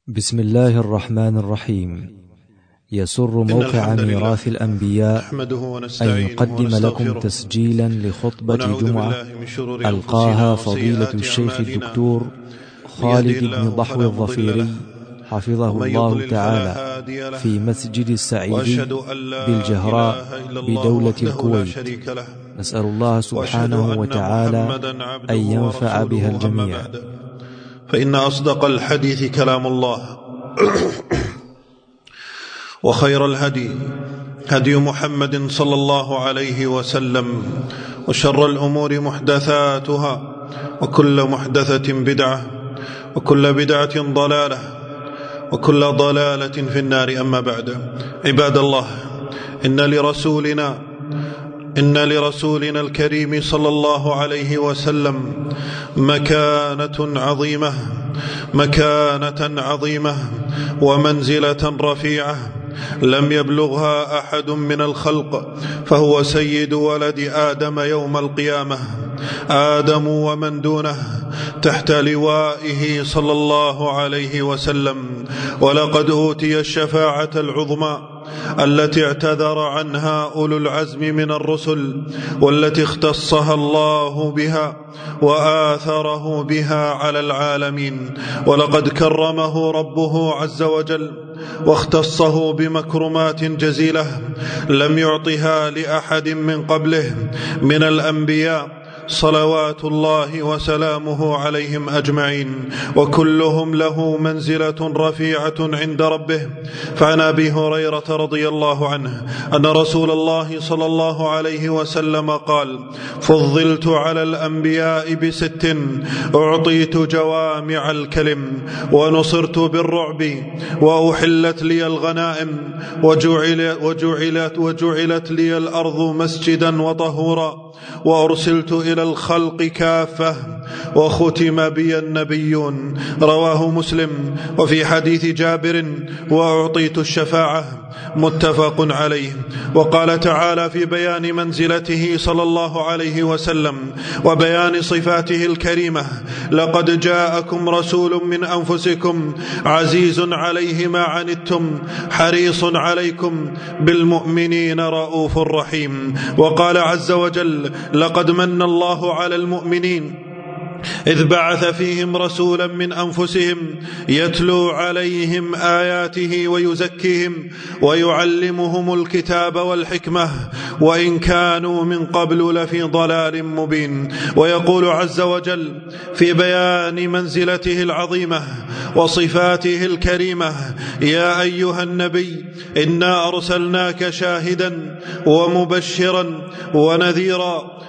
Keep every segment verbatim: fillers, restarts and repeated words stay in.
بسم الله الرحمن الرحيم. يسر موقع ميراث الأنبياء أن يقدم لكم تسجيلا لخطبة جمعة ألقاها فضيلة الشيخ الدكتور خالد بن ضحو الظفيري حفظه الله تعالى في مسجد السعيدي بالجهراء بدولة الكويت. نسأل الله سبحانه وتعالى أن ينفع بها الجميع. فإن أصدق الحديث كلام الله وخير الهدي هدي محمد صلى الله عليه وسلم، وشر الأمور محدثاتها، وكل محدثة بدعة، وكل بدعة ضلالة، وكل ضلالة في النار. أما بعد، عباد الله، إن لرسولنا إن لرسولنا الكريم صلى الله عليه وسلم مكانة عظيمة مكانة عظيمة ومنزلة رفيعة لم يبلغها أحد من الخلق، فهو سيد ولد آدم يوم القيامة. آدم ومن دونه تحت لوائه صلى الله عليه وسلم. ولقد أوتي الشفاعة العظمى التي اعتذر عنها أولو العزم من الرسل، والتي اختصها الله بها وآثره بها على العالمين. ولقد كرمه ربه عز وجل واختصه بمكرمات جزيلة لم يعطها لأحد من قبله من الأنبياء صلوات الله وسلامه عليهم أجمعين، وكلهم له منزلة رفيعة عند ربه. فعن أبي هريرة رضي الله عنه أن رسول الله صلى الله عليه وسلم قال: فضلت على الأنبياء بست، أعطيت جوامع الكلم، ونصرت بالرعب، وأحلت لي الغنائم، وجعل وجعلت, وجعلت لي الأرض مسجدا وطهورا، وأرسلت إلى الخلق كافة، وختم بي النبيون. رواه مسلم. وفي حديث جابر: وأعطيت الشفاعة، متفق عليه. وقال تعالى في بيان منزلته صلى الله عليه وسلم وبيان صفاته الكريمة: لقد جاءكم رسول من أنفسكم عزيز عليه ما عنتم حريص عليكم بالمؤمنين رؤوف رحيم. وقال عز وجل: لقد من الله على المؤمنين إذ بعث فيهم رسولا من أنفسهم يتلو عليهم آياته ويزكيهم ويعلمهم الكتاب والحكمة وإن كانوا من قبل لفي ضلال مبين. ويقول عز وجل في بيان منزلته العظيمة وصفاته الكريمة: يا أيها النبي إنا أرسلناك شاهدا ومبشرا ونذيرا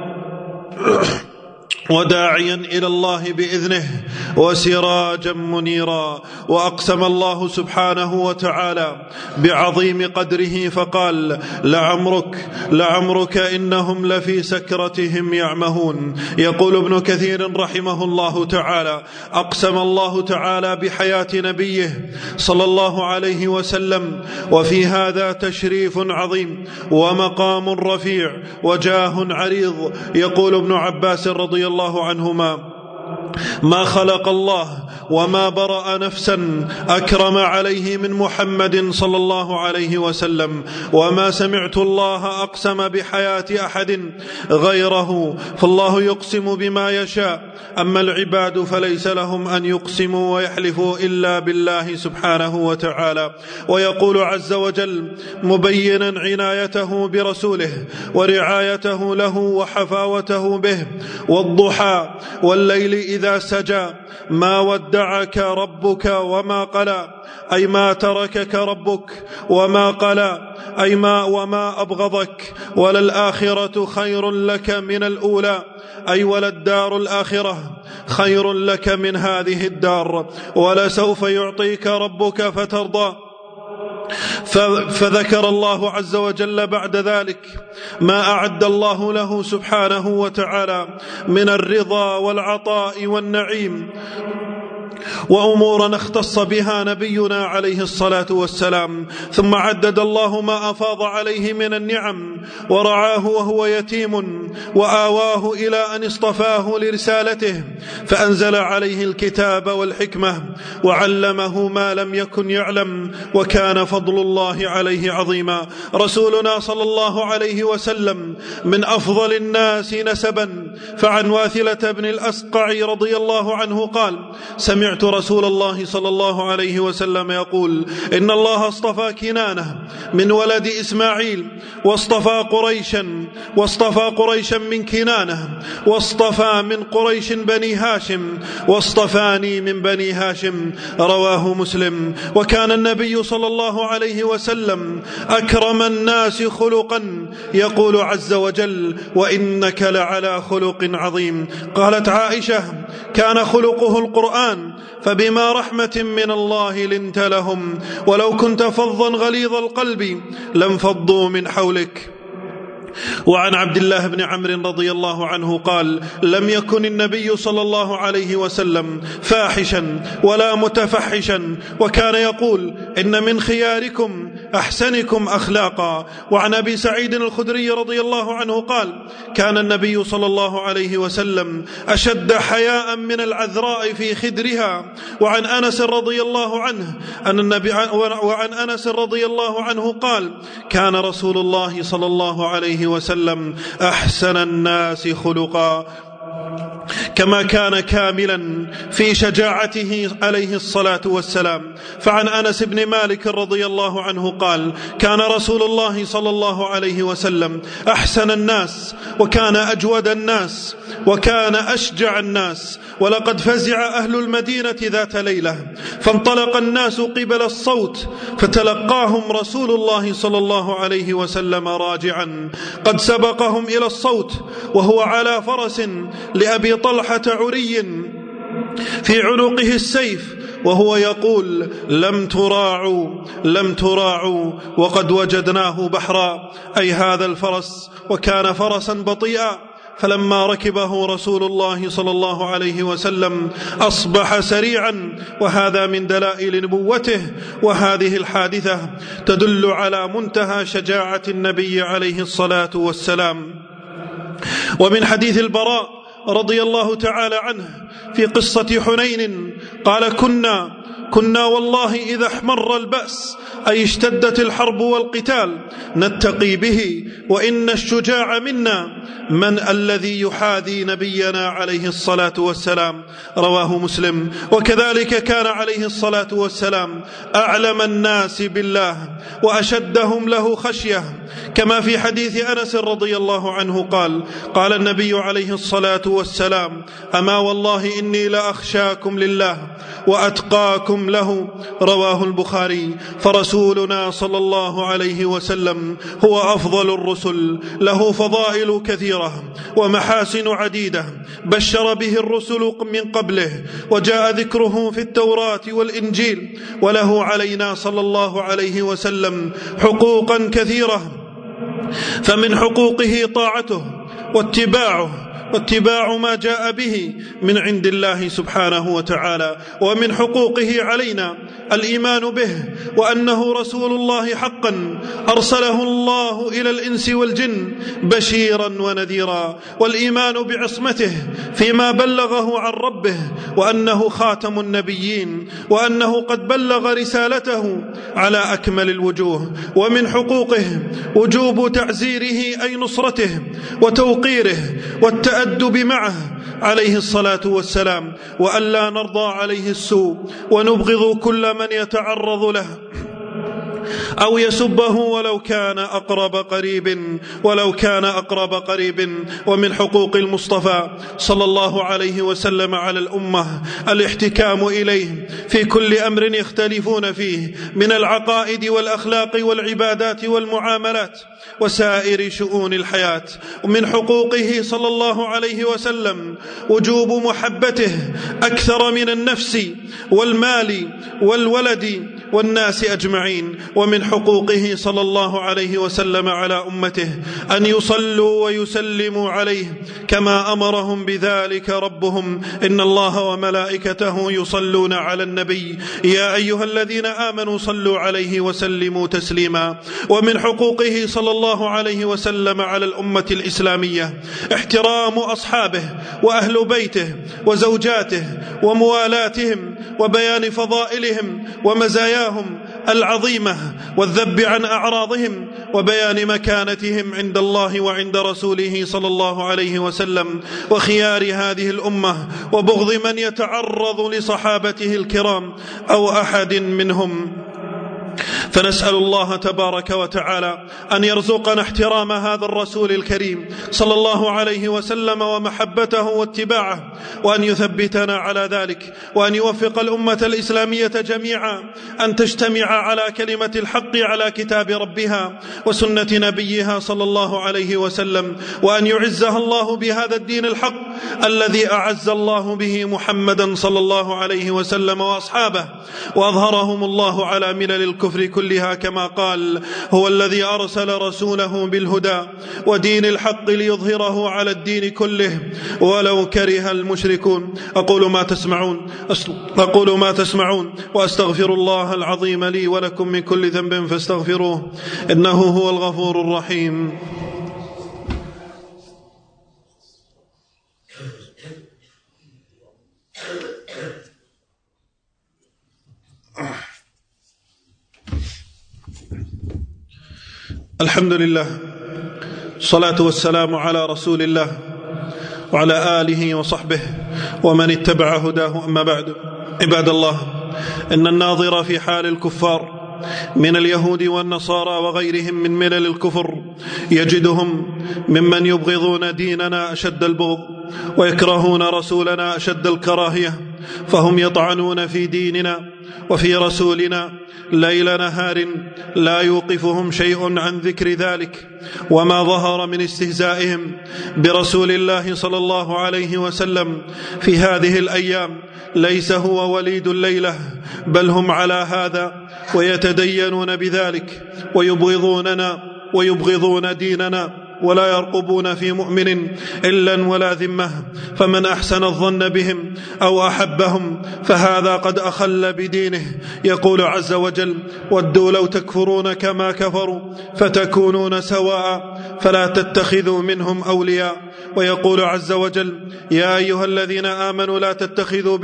وداعيا إلى الله بإذنه وسراجا منيرا. وأقسم الله سبحانه وتعالى بعظيم قدره فقال: لعمرك لعمرك إنهم لفي سكرتهم يعمهون. يقول ابن كثير رحمه الله تعالى: أقسم الله تعالى بحياة نبيه صلى الله عليه وسلم، وفي هذا تشريف عظيم ومقام رفيع وجاه عريض. يقول ابن عباس رضي الله الله عنهما: ما خلق الله وما برأ نفسا أكرم عليه من محمد صلى الله عليه وسلم، وما سمعت الله أقسم بحياة أحد غيره. فالله يقسم بما يشاء، أما العباد فليس لهم أن يقسموا ويحلفوا إلا بالله سبحانه وتعالى. ويقول عز وجل مبينا عنايته برسوله ورعايته له وحفاوته به: والضحى والليل إذا سجى ما ودعك ربك وما قلى، أي ما تركك ربك وما قلى، أي ما وما أبغضك. وللآخرة خير لك من الأولى، أي وللدار الآخرة خير لك من هذه الدار، ولسوف يعطيك ربك فترضى. فذكر الله عز وجل بعد ذلك ما أعد الله له سبحانه وتعالى من الرضا والعطاء والنعيم وأمورا اختص بها نبينا عليه الصلاة والسلام، ثم عدد الله ما أفاض عليه من النعم، ورعاه وهو يتيم، وآواه إلى أن اصطفاه لرسالته، فأنزل عليه الكتاب والحكمة، وعلمه ما لم يكن يعلم، وكان فضل الله عليه عظيما. رسولنا صلى الله عليه وسلم من أفضل الناس نسبا، فعن واثلة بن الأسقع رضي الله عنه قال: سمعت رسول الله صلى الله عليه وسلم يقول: إن الله اصطفى كنانة من ولد إسماعيل، واصطفى قريشا واصطفى قريشا من كنانة، واصطفى من قريش بني هاشم، واصطفاني من بني هاشم. رواه مسلم. وكان النبي صلى الله عليه وسلم أكرم الناس خلقا، يقول عز وجل: وإنك لعلى خلق عظيم. قالت عائشة: كان خلقه القرآن، فبما رحمة من الله لنت لهم، ولو كنت فظا غليظ القلب لانفضوا من حولك. وعن عبد الله بن عمرو رضي الله عنه قال: لم يكن النبي صلى الله عليه وسلم فاحشا ولا متفحشا، وكان يقول: إن من خياركم أحسنكم أخلاقا. وعن أبي سعيد الخدري رضي الله عنه قال: كان النبي صلى الله عليه وسلم أشد حياء من العذراء في خدرها. وعن أنس رضي الله عنه أن النبي وعن أنس رضي الله عنه قال: كان رسول الله صلى الله عليه وسلم أحسن الناس خلقا، كما كان كاملا في شجاعته عليه الصلاة والسلام. فعن أنس بن مالك رضي الله عنه قال: كان رسول الله صلى الله عليه وسلم أحسن الناس، وكان أجود الناس، وكان أشجع الناس. ولقد فزع أهل المدينة ذات ليلة، فانطلق الناس قبل الصوت، فتلقاهم رسول الله صلى الله عليه وسلم راجعا، قد سبقهم إلى الصوت وهو على فرس لأبي طلحة عري في عنقه السيف، وهو يقول: لم تراعوا لم تراعوا وقد وجدناه بحرا، أي هذا الفرس، وكان فرسا بطيئا. فلما ركبه رسول الله صلى الله عليه وسلم أصبح سريعا، وهذا من دلائل نبوته. وهذه الحادثة تدل على منتهى شجاعة النبي عليه الصلاة والسلام. ومن حديث البراء رضي الله تعالى عنه في قصة حنين قال: كنا كنا والله إذا احمر البأس، أي اشتدت الحرب والقتال، نتقي به، وإن الشجاع منا من الذي يحاذي نبينا عليه الصلاة والسلام. رواه مسلم. وكذلك كان عليه الصلاة والسلام أعلم الناس بالله وأشدهم له خشية، كما في حديث أنس رضي الله عنه قال: قال النبي عليه الصلاة والسلام: أما والله إني لأخشاكم لله وأتقاكم له. رواه البخاري. فرسولنا صلى الله عليه وسلم هو أفضل الرسل، له فضائل كثيرة ومحاسن عديدة بشر به الرسل من قبله، وجاء ذكره في التوراة والإنجيل. وله علينا صلى الله عليه وسلم حقوقا كثيرة، فمن حقوقه طاعته واتباعه واتباع ما جاء به من عند الله سبحانه وتعالى. ومن حقوقه علينا الإيمان به، وأنه رسول الله حقا، أرسله الله إلى الإنس والجن بشيرا ونذيرا، والإيمان بعصمته فيما بلغه عن ربه، وأنه خاتم النبيين، وأنه قد بلغ رسالته على أكمل الوجوه. ومن حقوقه وجوب تعزيره، أي نصرته وتوقيره والتأدب معه عليه الصلاة والسلام، وألا نرضى عليه السوء ونبغض كل من يتعرض له أو يسبه ولو كان أقرب قريب ولو كان أقرب قريب. ومن حقوق المصطفى صلى الله عليه وسلم على الأمة الاحتكام إليه في كل أمر يختلفون فيه من العقائد والأخلاق والعبادات والمعاملات وسائر شؤون الحياة. ومن حقوقه صلى الله عليه وسلم وجوب محبته أكثر من النفس والمال والولد والناس أجمعين. ومن حقوقه صلى الله عليه وسلم على أمته أن يصلوا ويسلموا عليه كما أمرهم بذلك ربهم: إن الله وملائكته يصلون على النبي يا أيها الذين آمنوا صلوا عليه وسلموا تسليما. ومن حقوقه صلى الله عليه وسلم على الأمة الإسلامية احترام أصحابه وأهل بيته وزوجاته وموالاتهم وبيان فضائلهم ومزاياهم العظيمة والذب عن أعراضهم وبيان مكانتهم عند الله وعند رسوله صلى الله عليه وسلم وخيار هذه الأمة، وبغض من يتعرض لصحابته الكرام أو أحد منهم. فنسأل الله تبارك وتعالى أن يرزقنا احترام هذا الرسول الكريم صلى الله عليه وسلم ومحبته واتباعه، وأن يثبتنا على ذلك، وأن يوفق الأمة الإسلامية جميعا أن تجتمع على كلمة الحق على كتاب ربها وسنة نبيها صلى الله عليه وسلم، وأن يعزها الله بهذا الدين الحق الذي أعز الله به محمدا صلى الله عليه وسلم وأصحابه، وأظهرهم الله على ملل الكفر كلها كما قال: هو الذي أرسل رسوله بالهدى ودين الحق ليظهره على الدين كله ولو كره المشركون. أقول ما تسمعون أقول ما تسمعون وأستغفر الله العظيم لي ولكم من كل ذنب فاستغفروه إنه هو الغفور الرحيم. الحمد لله، الصلاة والسلام على رسول الله وعلى آله وصحبه ومن اتبع هداه. أما بعد، عباد الله، إن الناظر في حال الكفار من اليهود والنصارى وغيرهم من ملل الكفر يجدهم ممن يبغضون ديننا أشد البغض ويكرهون رسولنا أشد الكراهية، فهم يطعنون في ديننا وفي رسولنا ليل نهار، لا يوقفهم شيء عن ذكر ذلك. وما ظهر من استهزائهم برسول الله صلى الله عليه وسلم في هذه الأيام ليس هو وليد الليلة، بل هم على هذا ويتدينون بذلك ويبغضوننا ويبغضون ديننا، ولا يرقبون في مؤمن إلا ولا ذمة. فمن أحسن الظن بهم أو أحبهم فهذا قد أخل بدينه. يقول عز وجل: ودوا لو تكفرون كما كفروا فتكونون سواء فلا تتخذوا منهم أولياء. ويقول عز وجل: يا أيها الذين آمنوا لا تتخذوا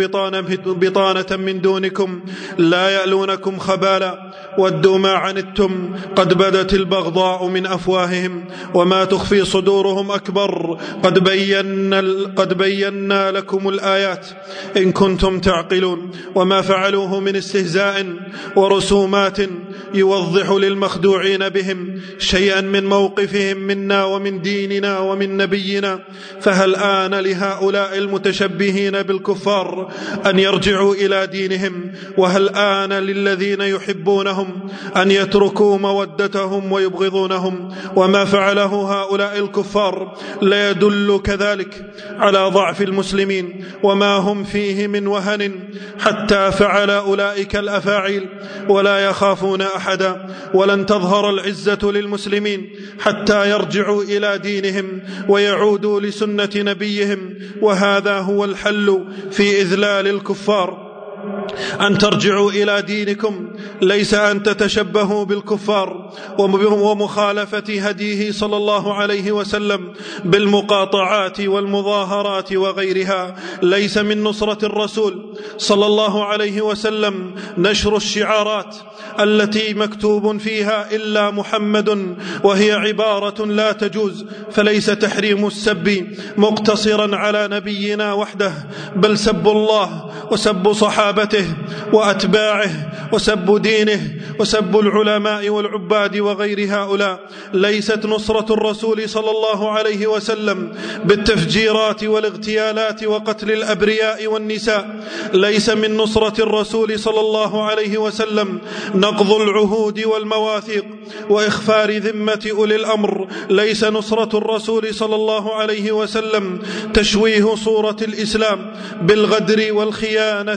بطانة من دونكم لا يألونكم خبالا ودوا ما عنتم قد بدت البغضاء من أفواههم وما تخفي صدورهم أكبر قد بينا, قد بينا لكم الآيات إن كنتم تعقلون. وما فعلوه من استهزاء ورسومات يوضح للمخدوعين بهم شيئا من موقفهم منا ومن ديننا ومن نبينا. فهل آن لهؤلاء المتشبهين بالكفار أن يرجعوا إلى دينهم؟ وهل آن للذين يحبونهم أن يتركوا مودتهم ويبغضونهم؟ وما فعله هؤلاء الكفار لا يدل كذلك على ضعف المسلمين وما هم فيه من وهن حتى فعل أولئك الأفاعيل، ولا يخافون أحدا. ولن تظهر العزة للمسلمين حتى يرجعوا إلى دينهم ويعودوا لسنة نبيهم، وهذا هو الحل في إذلال الكفار. أن ترجعوا إلى دينكم ليس أن تتشبهوا بالكفار ومخالفة هديه صلى الله عليه وسلم بالمقاطعات والمظاهرات وغيرها. ليس من نصرة الرسول صلى الله عليه وسلم نشر الشعارات التي مكتوب فيها إلا محمد، وهي عبارة لا تجوز. فليس تحريم السب مقتصرا على نبينا وحده، بل سب الله وسب صحابته وأتباعه وسب دينه وسب العلماء والعباد وغير هؤلاء. ليست نصرة الرسول صلى الله عليه وسلم بالتفجيرات والاغتيالات وقتل الأبرياء والنساء. ليس من نصرة الرسول صلى الله عليه وسلم نقض العهود والمواثيق وإخفار ذمة أولي الأمر. ليس نصرة الرسول صلى الله عليه وسلم تشويه صورة الإسلام بالغدر والخيانة وأهل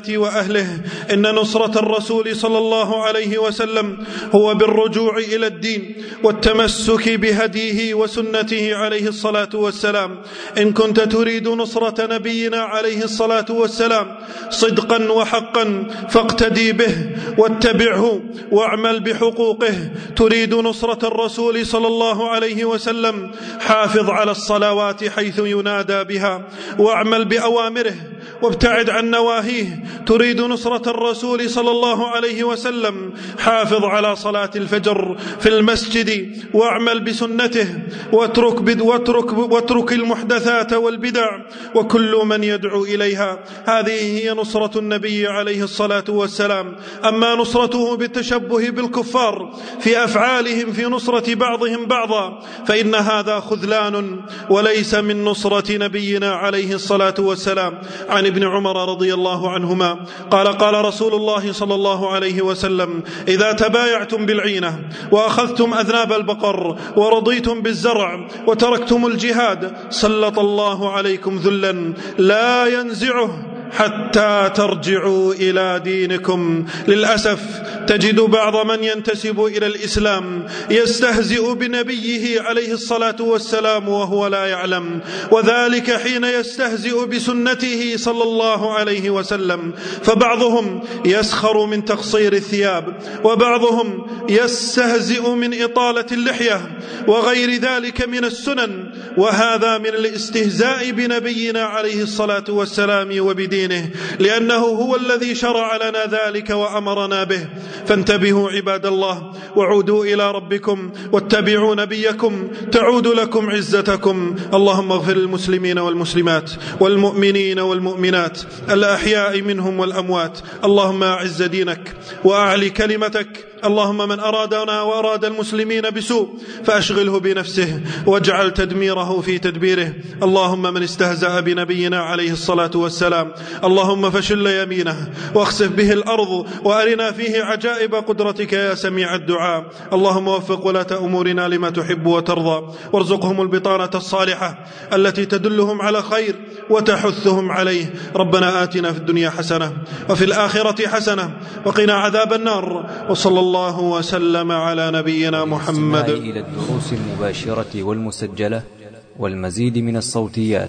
أهله. إن نصرة الرسول صلى الله عليه وسلم هو بالرجوع إلى الدين والتمسك بهديه وسنته عليه الصلاة والسلام. إن كنت تريد نصرة نبينا عليه الصلاة والسلام صدقا وحقا فاقتدي به واتبعه واعمل بحقوقه. تريد نصرة الرسول صلى الله عليه وسلم حافظ على الصلوات حيث ينادى بها واعمل بأوامره وابتعد عن نواهيه. تريد نصرة الرسول صلى الله عليه وسلم حافظ على صلاة الفجر في المسجد واعمل بسنته واترك, واترك, واترك المحدثات والبدع وكل من يدعو إليها. هذه هي نصرة النبي عليه الصلاة والسلام. أما نصرته بالتشبه بالكفار في أفعالهم في نصرة بعضهم بعضا فإن هذا خذلان وليس من نصرة نبينا عليه الصلاة والسلام. عن ابن عمر رضي الله عنهما قال قال رسول الله صلى الله عليه وسلم: إذا تبايعتم بالعينة وأخذتم أذناب البقر ورضيتم بالزرع وتركتم الجهاد سلط الله عليكم ذلا لا ينزعه حتى ترجعوا إلى دينكم. للأسف تجد بعض من ينتسب إلى الإسلام يستهزئ بنبيه عليه الصلاة والسلام وهو لا يعلم، وذلك حين يستهزئ بسنته صلى الله عليه وسلم. فبعضهم يسخر من تقصير الثياب، وبعضهم يستهزئ من إطالة اللحية وغير ذلك من السنن، وهذا من الاستهزاء بنبينا عليه الصلاة والسلام وبدينه، لأنه هو الذي شرع لنا ذلك وأمرنا به. فانتبهوا عباد الله وعودوا إلى ربكم واتبعوا نبيكم تعود لكم عزتكم. اللهم اغفر للمسلمين والمسلمات والمؤمنين والمؤمنات الأحياء منهم والأموات. اللهم أعز دينك وأعلي كلمتك. اللهم من أرادنا وأراد المسلمين بسوء فأشغله بنفسه واجعل تدميره في تدبيره. اللهم من استهزأ بنبينا عليه الصلاة والسلام اللهم فشل يمينه واخسف به الأرض وأرنا فيه عجائب قدرتك يا سميع الدعاء. اللهم وفق ولاة أمورنا لما تحب وترضى، وارزقهم البطانة الصالحة التي تدلهم على خير وتحثهم عليه. ربنا آتنا في الدنيا حسنة وفي الآخرة حسنة وقنا عذاب النار. وصلى الله وسلم على نبينا محمد. إلى الدروس المباشرة والمسجلة والمزيد من الصوتيات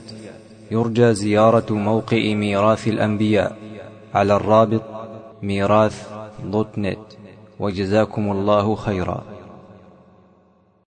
يرجى زيارة موقع ميراث الأنبياء على الرابط ميراث دوت نت. وجزاكم الله خيرا.